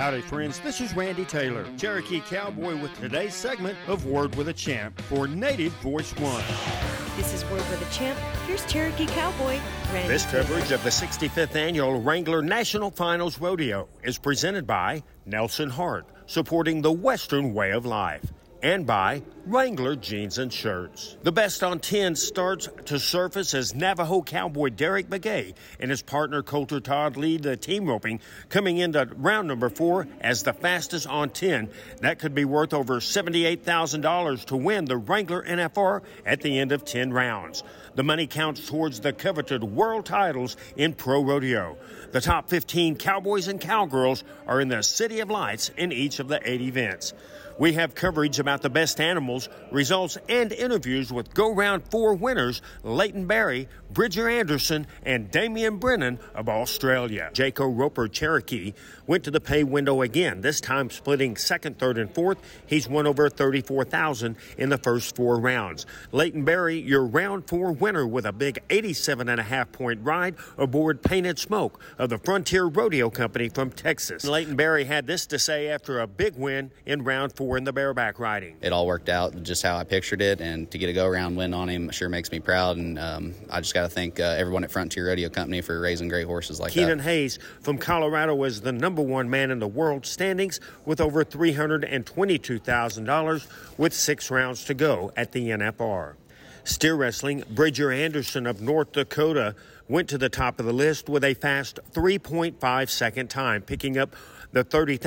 Howdy, friends. This is Randy Taylor, Cherokee Cowboy, with today's segment of Word with a Champ for Native Voice One. This is Word with a Champ. Here's Cherokee Cowboy, Randy This Taylor. coverage of the 65th Annual Wrangler National Finals Rodeo is presented by Nelson Hart, supporting the Western way of life, and by Wrangler Jeans and Shirts. The best on 10 starts to surface as Navajo cowboy Derek Begay and his partner Coulter Todd lead the team roping, coming into round number 4 as the fastest on 10. That could be worth over $78,000 to win the Wrangler NFR at the end of 10 rounds. The money counts towards the coveted world titles in pro rodeo. The top 15 cowboys and cowgirls are in the City of Lights in each of the 8 events. We have coverage about the best animals, results, and interviews with Go Round 4 winners Leighton Barry, Bridger Anderson, and Damian Brennan of Australia. Jaco Roper Cherokee went to the pay window again, this time splitting second, third, and fourth. He's won over $34,000 in the first 4 rounds. Leighton Barry, your round 4 winner with a big 87.5-point ride aboard Painted Smoke of the Frontier Rodeo Company from Texas. Leighton Barry had this to say after a big win in round 4 in the bareback riding. It all worked out just how I pictured it, and to get a go-around win on him sure makes me proud, and I just got to thank everyone at Frontier Rodeo Company for raising great horses like Keenan that. Hayes from Colorado is the number 1 man in the world standings with over $322,000 with 6 rounds to go at the NFR. Steer wrestling, Bridger Anderson of North Dakota went to the top of the list with a fast 3.5 second time, picking up the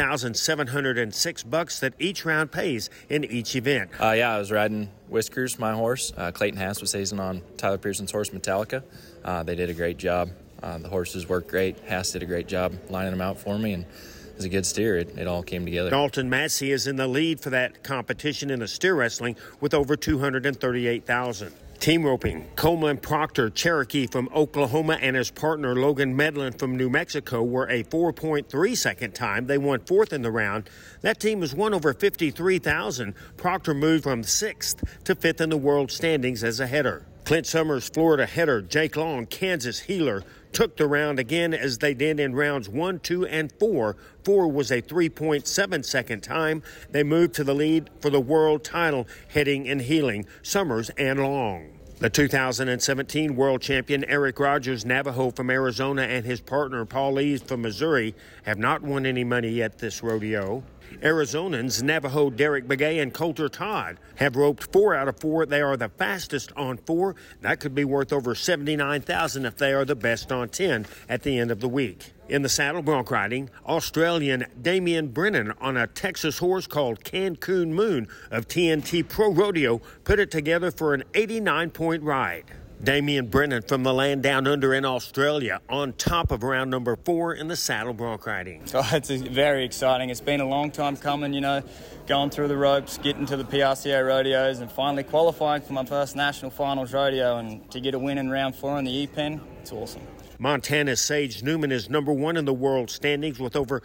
$30,706 that each round pays in each event. I was riding Whiskers, my horse. Clayton Haas was hazing on Tyler Pearson's horse, Metallica. They did a great job. The horses worked great. Haas did a great job lining them out for me, and it was a good steer. It all came together. Dalton Massey is in the lead for that competition in the steer wrestling with over $238,000. Team roping, Coleman Proctor Cherokee from Oklahoma and his partner Logan Medlin from New Mexico were a 4.3 second time. They won 4th in the round. That team has won over $53,000. Proctor moved from 6th to 5th in the world standings as a header. Clint Summers, Florida header, Jake Long, Kansas heeler, took the round again as they did in rounds 1, 2, and 4. 4 was a 3.7 second time. They moved to the lead for the world title, heading and heeling, Summers and Long. The 2017 world champion Eric Rogers, Navajo from Arizona, and his partner Paul Lees from Missouri have not won any money yet this rodeo. Arizonans Navajo Derek Begay and Coulter Todd have roped 4 out of 4. They are the fastest on 4. That could be worth over $79,000 if they are the best on 10 at the end of the week. In the saddle bronc riding, Australian Damian Brennan on a Texas horse called Cancun Moon of TNT Pro Rodeo put it together for an 89-point ride. Damian Brennan from the land down under in Australia on top of round number 4 in the saddle bronc riding. Oh, it's very exciting. It's been a long time coming, going through the ropes, getting to the PRCA rodeos, and finally qualifying for my first national finals rodeo, and to get a win in round 4 in the E-Pen, it's awesome. Montana's Sage Newman is number 1 in the world standings with over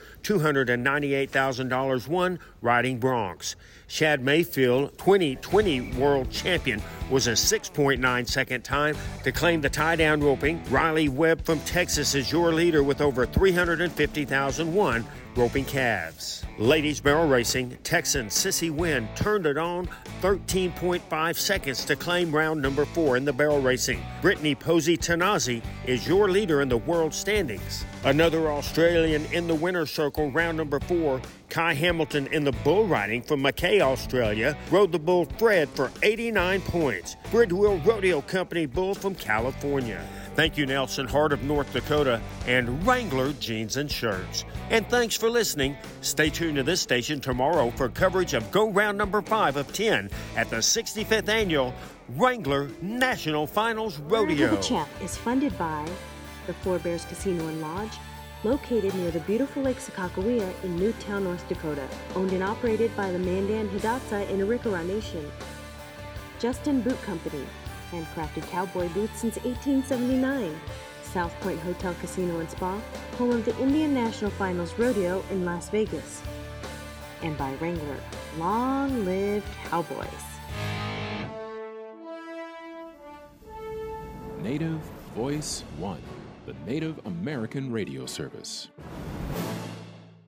$298,000 won riding broncs. Shad Mayfield, 2020 world champion, was a 6.9 second time to claim the tie-down roping. Riley Webb from Texas is your leader with over $350,000 won roping calves. Ladies barrel racing, Texan Sissy Wynn turned it on 13.5 seconds to claim round number 4 in the barrel racing. Brittany Posey Tanazi is your leader in the world standings. Another Australian in the winner's circle, round number 4, Kai Hamilton in the bull riding from Mackay, Australia, rode the bull Fred for 89 points. Bridwell Rodeo Company bull from California. Thank you, Nelson Hart of North Dakota and Wrangler Jeans and Shirts. And thanks for listening. Stay tuned to this station tomorrow for coverage of Go Round number 5 of 10 at the 65th Annual Wrangler National Finals Rodeo. The Champ is funded by the Four Bears Casino and Lodge, located near the beautiful Lake Sakakawea in Newtown, North Dakota. Owned and operated by the Mandan Hidatsa in Arikara Nation. Justin Boot Company, handcrafted cowboy boots since 1879. South Point Hotel Casino and Spa, home of the Indian National Finals Rodeo in Las Vegas. And by Wrangler, long live cowboys. Native Voice One, the Native American radio service.